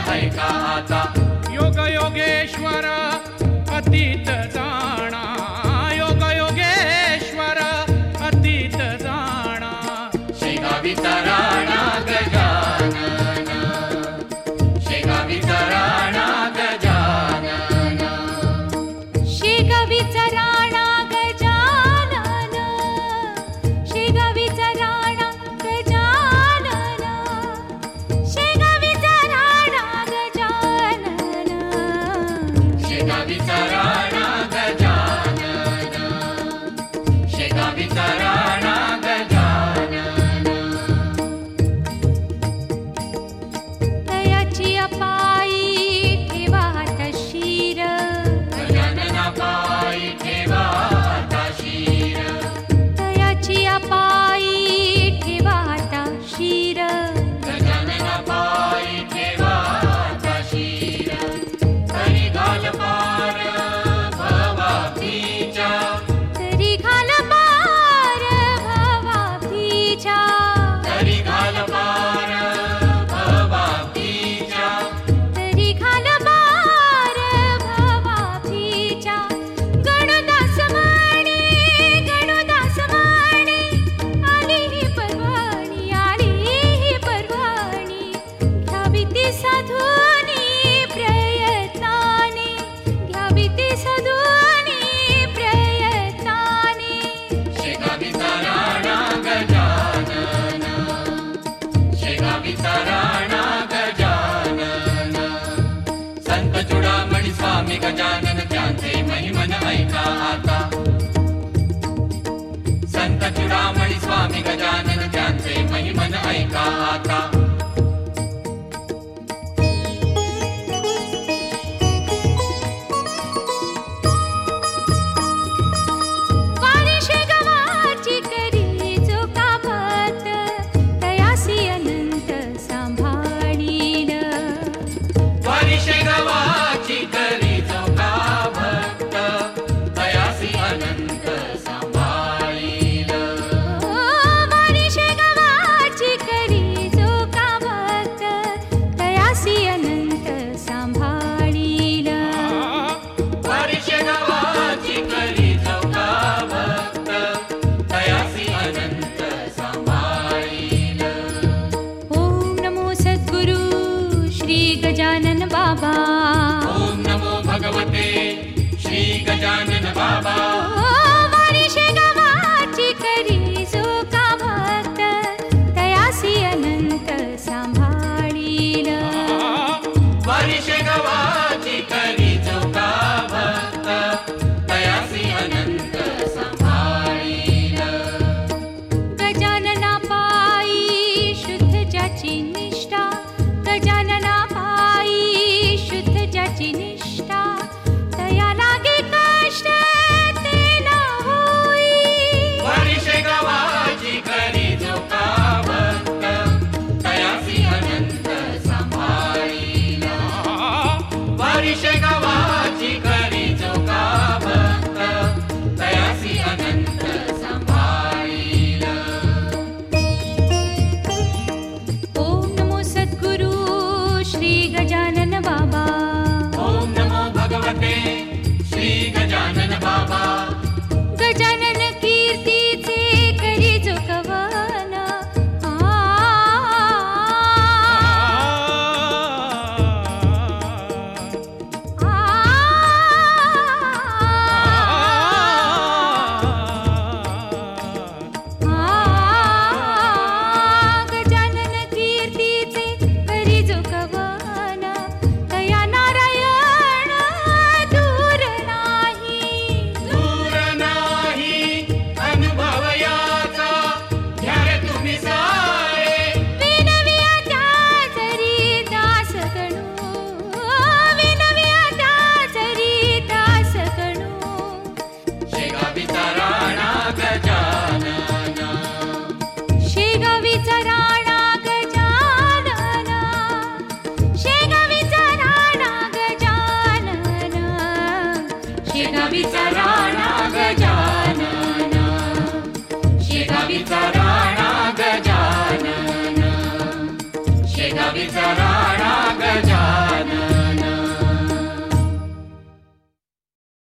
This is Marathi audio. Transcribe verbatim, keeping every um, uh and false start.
ऐका आता. योग योगेश्वर अतीत जाणा, योग योगेश्वर अतीत जाणा. शेगावीचा राणा गजानन, शेगावीचा राणा गजानन. शेगावीचा राणा गजानन, शेगावीचा राणा गजानन, शेगावीचा राणा गजानन. शेगावीचा राणा गजानन, शेगावीचा राणा गजानन. तयाची अपाई ठेवा हातात शिर, गजानना पायी ठेवा आता शिर. तयाची अपाई ठेवा हातात शिर. गजानना पायी ठेवा आता शिर. तरी घाल पार भवाब्धीच्या, तरी घाल पार भवाब्धीच्या, तरी घाल पार भवाब्धीच्या. तरी घाल पार भवाब्धीच्या. गणदास म्हणे, गणदास म्हणे, आली ही पर्वणी, आली ही पर्वणी. घ्यावी ती साधुनी प्रयत्नाने, घ्यावी ती साधुनी प्रयत्नाने. शेगावीचा राणा गजानन, शेगावीचा राणा गजानन. संत चूडामणी स्वामी गजानन त्यांचे महिमन ऐका आता. संत चूडामणी स्वामी गजानन त्यांचे महिमन ऐका आता. वारी शेगावाची करी जो का भक्त, तयासी अनंत सांभाळील. वारी शेगावाची करी जो का भक्त, तयासी अनंत सांभाळील. वारी शेगावाची करी जो का भक्त, तयासी अनंत सांभाळील. वारी शेगावाची करी जो का भक्त, तयासी अनंत सांभाळील. ओम नमो सद्गुरु श्री गजानन बाबा. ओम नमो भगवते श्री गजानन बाबा. वारी शेगावाची करी जो का भक्त, तयासी अनंत सांभाळील. वारी शेगावाची करी जो का भक्त, तयासी अनंत सांभाळील. गजानना पायी शुद्ध ज्याची निष्ठा, गजानना पायी शुद्ध ज्याची निष्ठा. तया लागे कष्ट ते न होई. वारी शेगावाची करी जो का भक्त, तयासी अनंत सांभाळील. वारी शेगावाची करी जो का भक्त, तयासी अनंत सांभाळील. ओम नमो सद्गुरु श्री गजानन बाबा. ओम नमो भगवते श्री गजानन बाबा. गजानन कीर्तीचे करी जो कवन. आ, आ, आ. गजानन कीर्तीचे करी जो कवन. तया नारायण दूर नाही. दूर नाही अनुभव याचा, घ्या रे तुम्ही सारे. विनविया त्या जरी दास गणू, विनविया त्या जरी दास गणू. शेगावीचा राणा गजानन, शेगावीचा राणा गजानन, शेगावीचा राणा गजानन. शेगावीचा राणा गजानन, शेगावीचा राणा गजानन, शेगावीचा राणा गजानन.